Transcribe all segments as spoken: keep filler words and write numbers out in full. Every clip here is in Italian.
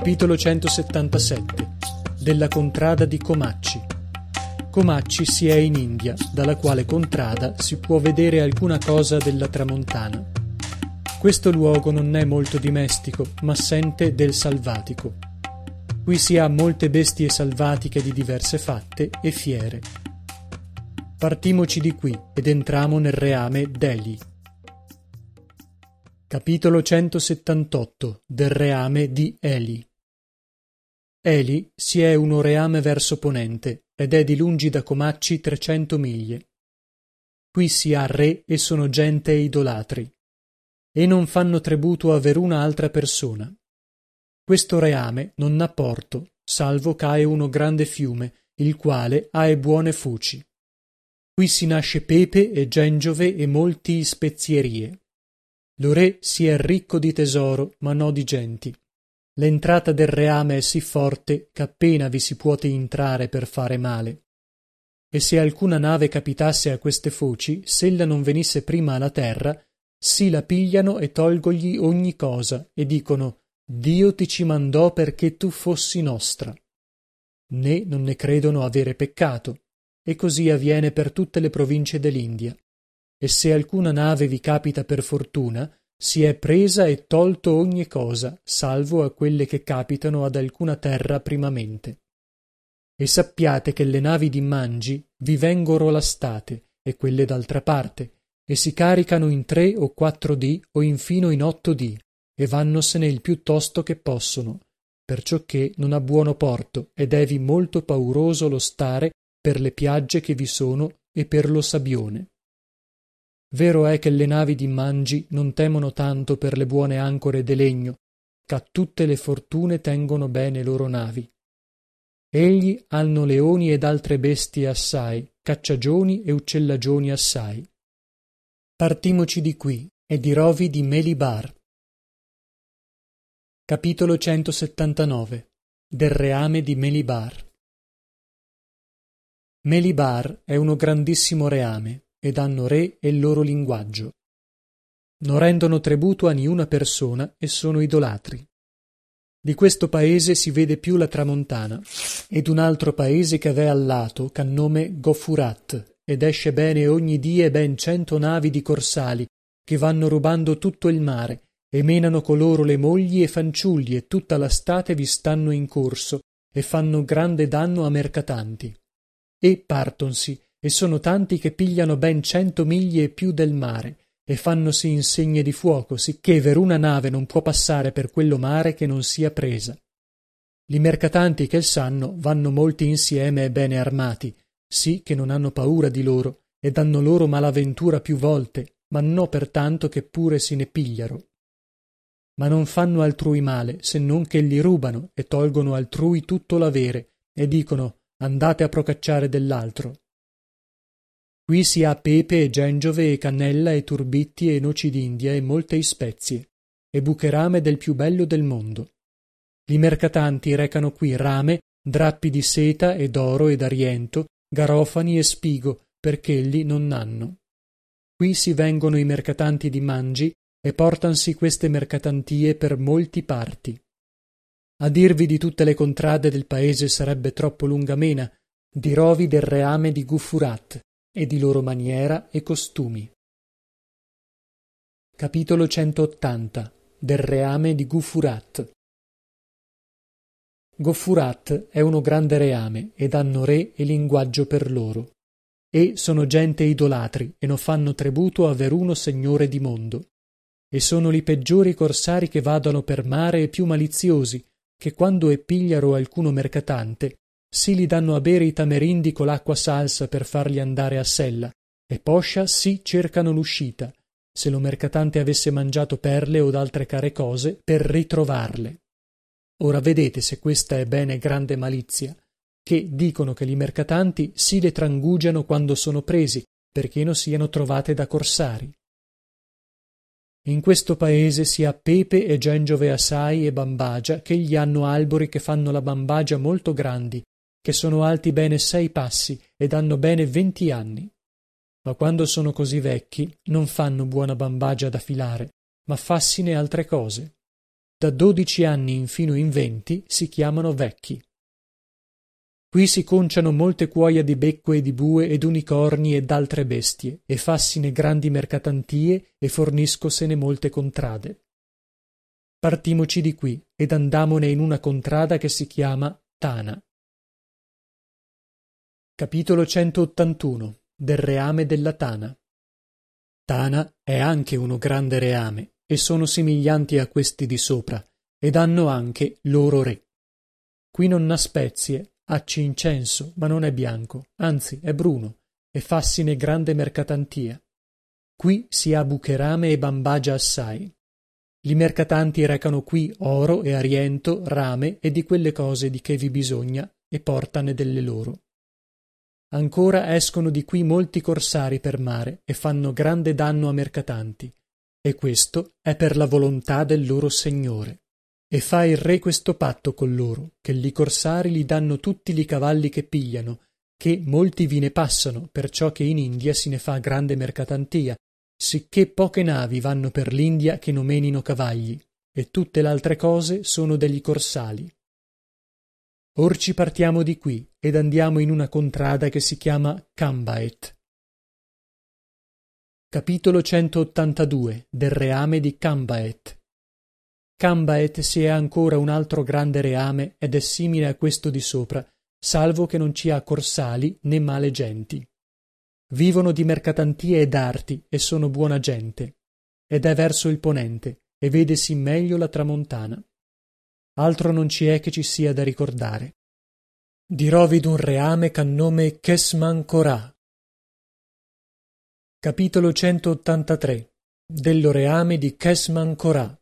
Capitolo centosettantasette. Della contrada di Comacci. Comacci si è in India, dalla quale contrada si può vedere alcuna cosa della tramontana. Questo luogo non è molto dimestico, ma sente del salvatico. Qui si ha molte bestie salvatiche di diverse fatte e fiere. Partimoci di qui ed entramo nel reame d'Eli. Capitolo centosettantotto. Del reame di Eli. Eli si è uno reame verso ponente ed è di lungi da Comacci trecento miglia. Qui si ha re e sono gente idolatri e non fanno tributo a veruna altra persona. Questo reame non n'ha porto, salvo cae uno grande fiume, il quale ha e buone fuci. Qui si nasce pepe e gengiove e molti spezierie. Lo re si è ricco di tesoro, ma no di genti. L'entrata del reame è sì forte ch'appena vi si puote intrare per fare male. E se alcuna nave capitasse a queste foci, s'ella non venisse prima alla terra, si la pigliano e tolgogli ogni cosa, e dicono: Dio ti ci mandò perché tu fossi nostra. Né non ne credono avere peccato, e così avviene per tutte le province dell'India. E se alcuna nave vi capita per fortuna, si è presa e tolto ogni cosa, salvo a quelle che capitano ad alcuna terra primamente. E sappiate che le navi di Mangi vi vengoro lastate, e quelle d'altra parte, e si caricano in tre o quattro dì o infino in otto dì, e vannosene il più tosto che possono, perciò che non ha buono porto, ed èvi molto pauroso lo stare per le piagge che vi sono e per lo sabbione. Vero è che le navi di Mangi non temono tanto per le buone ancore de legno, ch'a tutte le fortune tengono bene loro navi. Egli hanno leoni ed altre bestie assai, cacciagioni e uccellagioni assai. Partimoci di qui e dirovi di Melibar. Capitolo centosettantanove. Del reame di Melibar. Melibar è uno grandissimo reame ed hanno re e il loro linguaggio. Non rendono tributo a niuna persona e sono idolatri. Di questo paese si vede più la tramontana ed un altro paese che v'è al lato c'ha nome Gofurat ed esce bene ogni die ben cento navi di corsali che vanno rubando tutto il mare e menano coloro le mogli e fanciulli e tutta la state vi stanno in corso e fanno grande danno a mercatanti. E partonsi e sono tanti che pigliano ben cento miglia e più del mare e fannosi insegne di fuoco sicché veruna nave non può passare per quello mare che non sia presa. Li mercatanti che il sanno vanno molti insieme e bene armati, sì che non hanno paura di loro e danno loro malaventura più volte, ma no per tanto che pure si ne pigliaro. Ma non fanno altrui male se non che li rubano e tolgono altrui tutto l'avere e dicono: andate a procacciare dell'altro. Qui si ha pepe e gengiove e cannella e turbitti e noci d'India e molte spezie e bucherame del più bello del mondo. Gli mercatanti recano qui rame, drappi di seta e d'oro e d'ariento, garofani e spigo, perché elli non n'hanno. Qui si vengono i mercatanti di Mangi e portansi queste mercatantie per molti parti. A dirvi di tutte le contrade del paese sarebbe troppo lungamena, dirovi del reame di Gufurat e di loro maniera e costumi. Capitolo centottanta. Del reame di Gufurat. Gofurat è uno grande reame ed hanno re e linguaggio per loro e sono gente idolatri e non fanno tributo a veruno signore di mondo e sono li peggiori corsari che vadano per mare e più maliziosi che quando e pigliaro alcuno mercatante si li danno a bere i tamerindi con l'acqua salsa per farli andare a sella e poscia sì cercano l'uscita se lo mercatante avesse mangiato perle o d'altre care cose per ritrovarle. Ora vedete se questa è bene grande malizia, che dicono che li mercatanti si le trangugiano quando sono presi perché non siano trovate da corsari. In questo paese si ha pepe e gengiove assai e bambagia che gli hanno albori che fanno la bambagia molto grandi che sono alti bene sei passi ed hanno bene venti anni. Ma quando sono così vecchi non fanno buona bambagia da filare, ma fassine altre cose. da dodici anni infino in venti si chiamano vecchi. Qui si conciano molte cuoia di becco e di bue ed unicorni ed altre bestie, e fassine grandi mercatantie e forniscosene molte contrade. Partimoci di qui ed andamone in una contrada che si chiama Tana. Capitolo centottantuno del reame della Tana. Tana è anche uno grande reame, e sono simiglianti a questi di sopra, ed hanno anche loro re. Qui non n'ha spezie, ha cincenso, ma non è bianco, anzi è bruno, e fassine grande mercatantia. Qui si ha bucherame e bambagia assai. Li mercatanti recano qui oro e ariento, rame e di quelle cose di che vi bisogna, e portane delle loro. Ancora escono di qui molti corsari per mare e fanno grande danno a mercatanti, e questo è per la volontà del loro signore. E fa il re questo patto con loro, che li corsari gli danno tutti li cavalli che pigliano, che molti vi ne passano, perciò che in India si ne fa grande mercatantia, sicché poche navi vanno per l'India che nomenino cavagli, e tutte l'altre cose sono degli corsali. Or ci partiamo di qui ed andiamo in una contrada che si chiama Cambaet. Capitolo centottantadue del reame di Cambaet. Cambaet si è ancora un altro grande reame ed è simile a questo di sopra, salvo che non ci ha corsali né male genti. Vivono di mercatantie e d'arti e sono buona gente, ed è verso il ponente e vedesi meglio la tramontana. Altro non ci è che ci sia da ricordare. Dirovi d'un reame c'ha nome Kesman Korah. Capitolo centottantatré dello reame di Kesman Korah.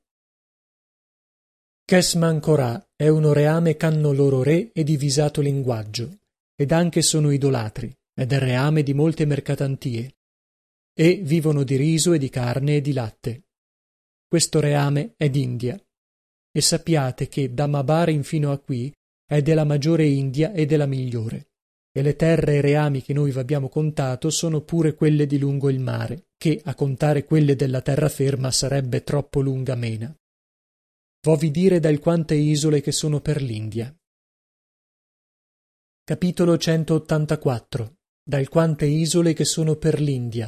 Kesman Korah è uno reame c'hanno loro re e divisato linguaggio, ed anche sono idolatri, ed è reame di molte mercatantie, e vivono di riso e di carne e di latte. Questo reame è d'India, e sappiate che da Mabar infino a qui è della maggiore India e della migliore, e le terre e reami che noi v'abbiamo contato sono pure quelle di lungo il mare, che a contare quelle della terraferma sarebbe troppo lunga mena. Vovi dire dal quante isole che sono per l'India. Capitolo centottantaquattro dal quante isole che sono per l'India.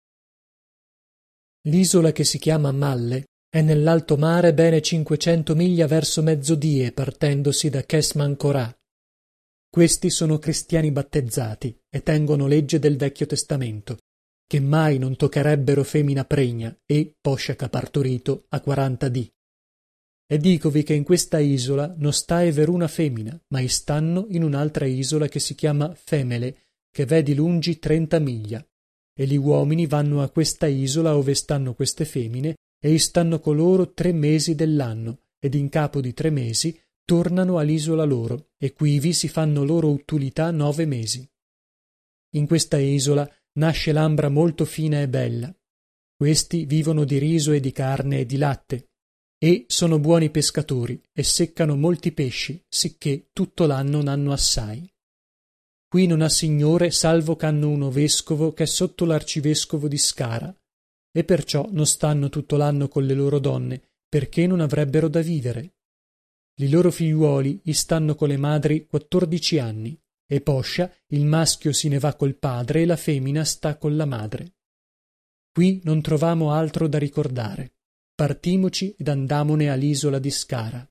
L'isola che si chiama Malle è nell'alto mare bene cinquecento miglia verso mezzodie partendosi da Kesman Korah. Questi sono cristiani battezzati e tengono legge del Vecchio Testamento, che mai non toccherebbero femmina pregna e, poscia che ha partorito, a quaranta dì. E dicovi che in questa isola non sta veruna femmina, ma istanno in un'altra isola che si chiama Femele, che v'è di lungi trenta miglia, e gli uomini vanno a questa isola ove stanno queste femmine e istanno coloro tre mesi dell'anno, ed in capo di tre mesi tornano all'isola loro, e quivi si fanno loro utilità nove mesi. In questa isola nasce l'ambra molto fina e bella. Questi vivono di riso e di carne e di latte, e sono buoni pescatori e seccano molti pesci, sicché tutto l'anno n'hanno assai. Qui non ha signore salvo ch'hanno uno vescovo che è sotto l'arcivescovo di Skara, e perciò non stanno tutto l'anno con le loro donne, perché non avrebbero da vivere. I loro figliuoli gli stanno con le madri quattordici anni, e poscia il maschio se ne va col padre e la femmina sta con la madre. Qui non trovamo altro da ricordare. Partimoci ed andamone all'isola di Skara.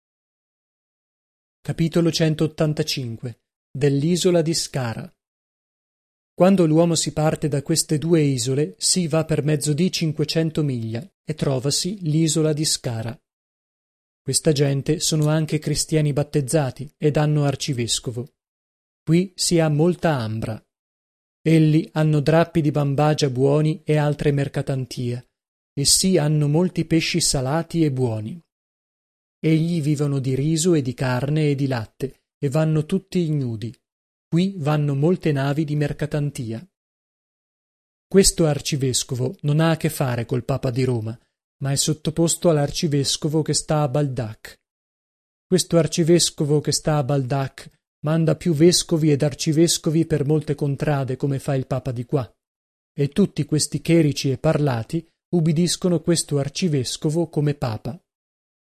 Capitolo centottantacinque dell'isola di Skara. Quando l'uomo si parte da queste due isole, si va per mezzo di cinquecento miglia e trovasi l'isola di Skara. Questa gente sono anche cristiani battezzati ed hanno arcivescovo. Qui si ha molta ambra. Elli hanno drappi di bambagia buoni e altre mercatantia, e sì hanno molti pesci salati e buoni. Egli vivono di riso e di carne e di latte, e vanno tutti ignudi. Qui vanno molte navi di mercatantia. Questo arcivescovo non ha a che fare col Papa di Roma, ma è sottoposto all'arcivescovo che sta a Baldac. Questo arcivescovo che sta a Baldac manda più vescovi ed arcivescovi per molte contrade come fa il Papa di qua, e tutti questi chierici e parlati ubbidiscono questo arcivescovo come Papa.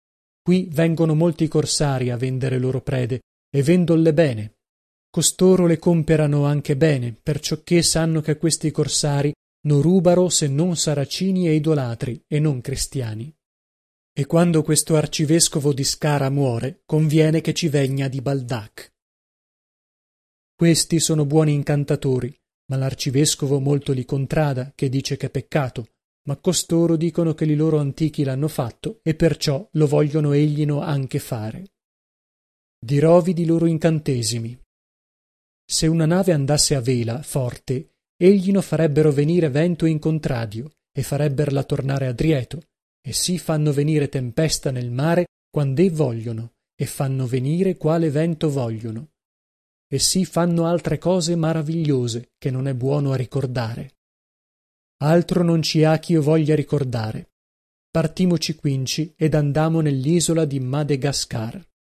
Qui vengono molti corsari a vendere loro prede, e vendolle bene. Costoro le comperano anche bene, perciocché sanno che questi corsari non rubaro se non saracini e idolatri, e non cristiani. E quando questo arcivescovo di Skara muore, conviene che ci vegna di Baldac. Questi sono buoni incantatori, ma l'arcivescovo molto li contrada, che dice che è peccato, ma costoro dicono che li loro antichi l'hanno fatto, e perciò lo vogliono eglino anche fare. Dirovi di loro incantesimi. Se una nave andasse a vela, forte, eglino farebbero venire vento in contradio, e farebberla tornare a drieto, e sì fanno venire tempesta nel mare quand'e vogliono, e fanno venire quale vento vogliono. E sì fanno altre cose maravigliose, che non è buono a ricordare. Altro non ci ha ch'io voglia ricordare. Partimoci quinci ed andamo nell'isola di Madagascar.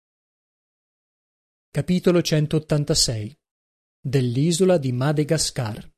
Capitolo centottantasei. Dell'isola di Madagascar.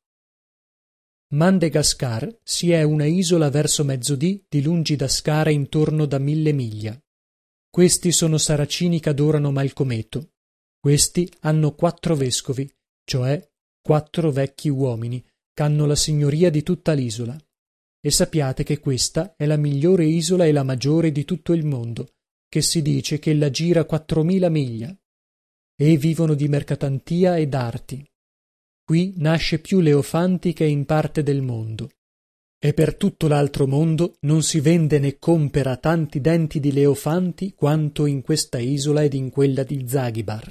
Madagascar si è una isola verso mezzodì di lungi da Skara intorno da mille miglia. Questi sono saracini ch'adorano Malcometo. Questi hanno quattro vescovi, cioè quattro vecchi uomini, ch'hanno la signoria di tutta l'isola. E sappiate che questa è la migliore isola e la maggiore di tutto il mondo, che si dice che la gira quattromila miglia. E vivono di mercatantia e d'arti. Qui nasce più Leofanti che in parte del mondo. E per tutto l'altro mondo non si vende né compera tanti denti di Leofanti quanto in questa isola ed in quella di Zanzibar.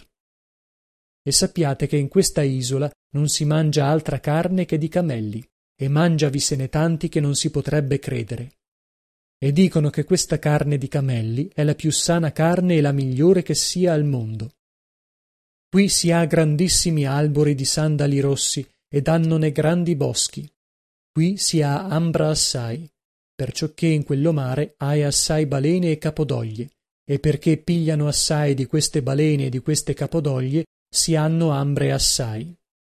E sappiate che in questa isola non si mangia altra carne che di camelli, e mangiavisene tanti che non si potrebbe credere. E dicono che questa carne di camelli è la più sana carne e la migliore che sia al mondo. Qui si ha grandissimi albori di sandali rossi e dannone grandi boschi. Qui si ha ambra assai, perciocché in quello mare hai assai balene e capodoglie, e perché pigliano assai di queste balene e di queste capodoglie si hanno ambre assai.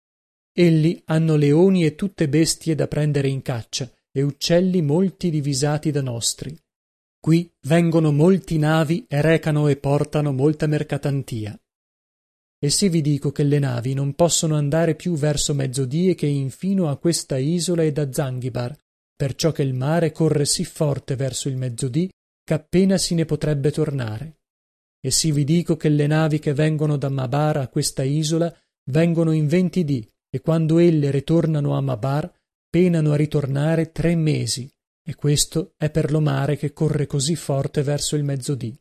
Elli hanno leoni e tutte bestie da prendere in caccia, e uccelli molti divisati da nostri. Qui vengono molti navi e recano e portano molta mercatantia. E sì vi dico che le navi non possono andare più verso mezzodì che infino a questa isola e da Zanzibar, perciò che il mare corre sì forte verso il mezzodì ch'appena si ne potrebbe tornare. E sì vi dico che le navi che vengono da Mabar a questa isola vengono in venti dì, e quando elle ritornano a Mabar penano a ritornare tre mesi, e questo è per lo mare che corre così forte verso il mezzodì.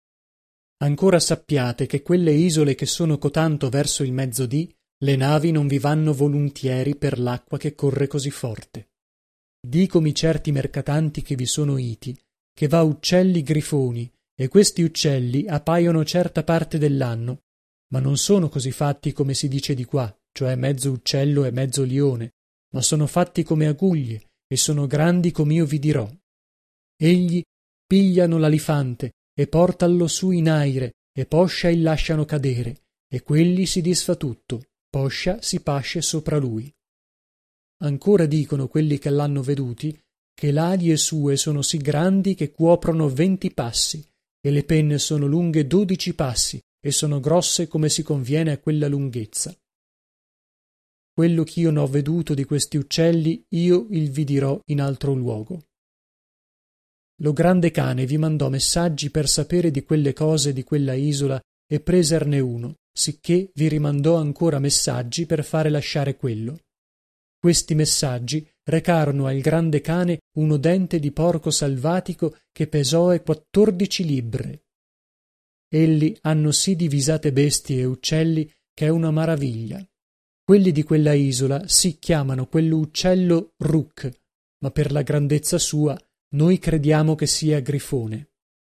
Ancora sappiate che quelle isole che sono cotanto verso il mezzodì, le navi non vi vanno volontieri per l'acqua che corre così forte. Dicomi certi mercatanti che vi sono iti, che va uccelli grifoni, e questi uccelli appaiono certa parte dell'anno, ma non sono così fatti come si dice di qua, cioè mezzo uccello e mezzo lione, ma sono fatti come aguglie, e sono grandi com'io vi dirò. Egli pigliano l'alifante e portallo su in aire, e poscia il lasciano cadere, e quelli si disfa tutto, poscia si pasce sopra lui. Ancora dicono quelli che l'hanno veduti che l'aglie sue sono sì grandi che cuoprono venti passi, e le penne sono lunghe dodici passi, e sono grosse come si conviene a quella lunghezza. Quello ch'io n'ho veduto di questi uccelli io il vi dirò in altro luogo. Lo grande cane vi mandò messaggi per sapere di quelle cose di quella isola e preserne uno, sicché vi rimandò ancora messaggi per fare lasciare quello. Questi messaggi recarono al grande cane uno dente di porco salvatico che pesò quattordici libbre. Elli hanno sì divisate bestie e uccelli che è una maraviglia. Quelli di quella isola si chiamano quello uccello Rook, ma per la grandezza sua noi crediamo che sia grifone.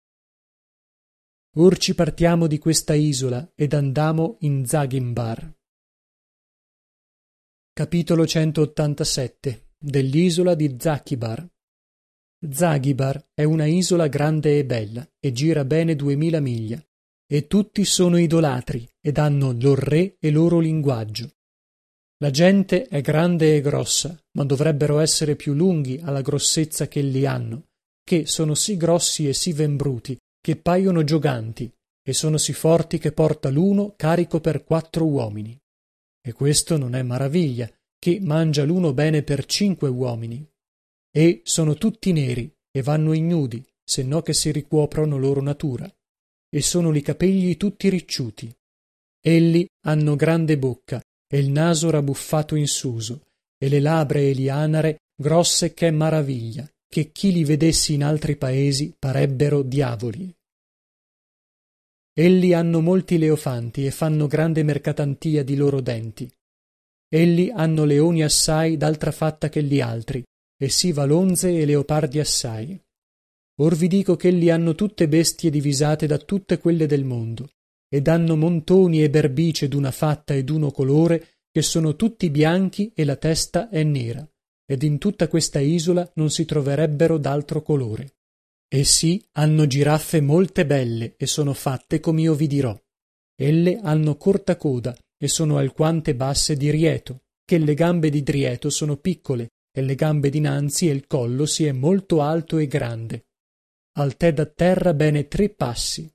Or ci partiamo di questa isola ed andamo in Zanzibar. Capitolo centottantasette. Dell'isola di Zanzibar. Zanzibar è una isola grande e bella e gira bene duemila miglia, e tutti sono idolatri ed hanno lor re e loro linguaggio. La gente è grande e grossa, ma dovrebbero essere più lunghi alla grossezza che li hanno, che sono sì grossi e sì vembruti che paiono gioganti, e sono sì forti che porta l'uno carico per quattro uomini. E questo non è maraviglia, che mangia l'uno bene per cinque uomini. E sono tutti neri, e vanno ignudi, se no che si ricuoprono loro natura, e sono li capegli tutti ricciuti. Elli hanno grande bocca, e il naso rabuffato in suso, e le labbra e li anare grosse che è maraviglia, che chi li vedessi in altri paesi parebbero diavoli. Elli hanno molti leofanti e fanno grande mercatantia di loro denti. Elli hanno leoni assai d'altra fatta che gli altri, e sì valonze e leopardi assai. Or vi dico ch'elli hanno tutte bestie divisate da tutte quelle del mondo, ed hanno montoni e berbice d'una fatta e d'uno colore, che sono tutti bianchi e la testa è nera, ed in tutta questa isola non si troverebbero d'altro colore. E sì, hanno giraffe molte belle e sono fatte com'io vi dirò. Elle hanno corta coda e sono alquante basse di rieto, che le gambe di drieto sono piccole e le gambe dinanzi e il collo si è molto alto e grande. Altè da terra bene tre passi.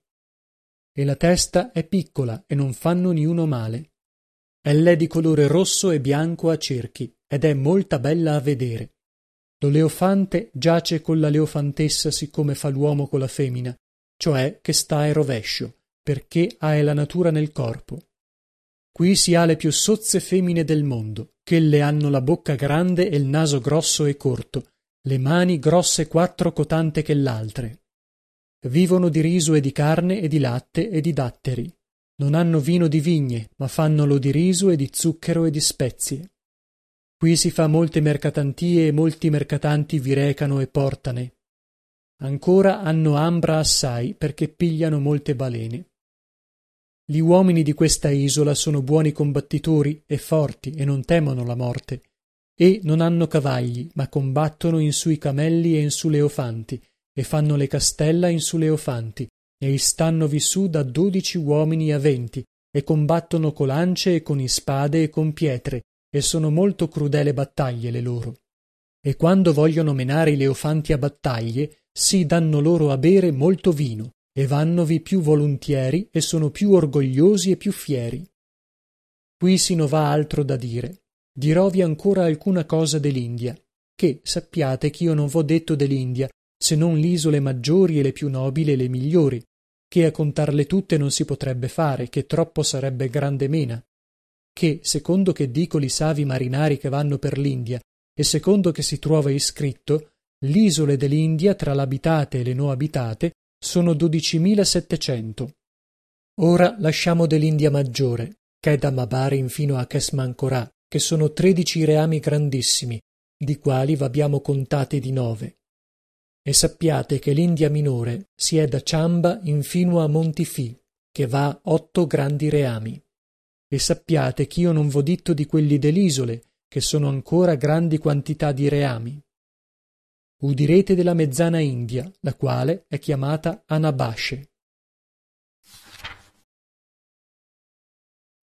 E la testa è piccola e non fanno niuno male. Ell'è di colore rosso e bianco a cerchi ed è molta bella a vedere. Lo leofante giace con la leofantessa siccome fa l'uomo con la femmina, cioè che sta a rovescio, perché ha la natura nel corpo. Qui si ha le più sozze femmine del mondo, che le hanno la bocca grande e il naso grosso e corto, le mani grosse quattro cotante che l'altre. Vivono di riso e di carne e di latte e di datteri. Non hanno vino di vigne, ma fannolo di riso e di zucchero e di spezie. Qui si fa molte mercatantie e molti mercatanti vi recano e portane. Ancora hanno ambra assai perché pigliano molte balene. Gli uomini di questa isola sono buoni combattitori e forti e non temono la morte, e non hanno cavalli, ma combattono in sui camelli e in su leofanti, e fanno le castella in su leofanti, e stannovi su da dodici uomini a venti, e combattono co lance e con ispade e con pietre, e sono molto crudele battaglie le loro. E quando vogliono menare i leofanti a battaglie, si danno loro a bere molto vino, e vannovi più volontieri e sono più orgogliosi e più fieri. Qui si no va altro da dire. Dirovi ancora alcuna cosa dell'India, che sappiate ch'io non v'ho detto dell'India, se non l'isole maggiori e le più nobili e le migliori, che a contarle tutte non si potrebbe fare, che troppo sarebbe grande mena. Che, secondo che dico li savi marinari che vanno per l'India, e secondo che si trova iscritto, l'isole dell'India tra l'abitate e le no abitate sono dodicimilasettecento. Ora lasciamo dell'India maggiore, che è da Mabare infino a Kesmancorà, che sono tredici reami grandissimi, di quali v'abbiamo contati di nove. E sappiate che l'India minore si è da Ciamba infino a Montifì, che va otto grandi reami. E sappiate ch'io non v'ho ditto di quelli dell'isole, che sono ancora grandi quantità di reami. Udirete della mezzana India, la quale è chiamata Anabasce.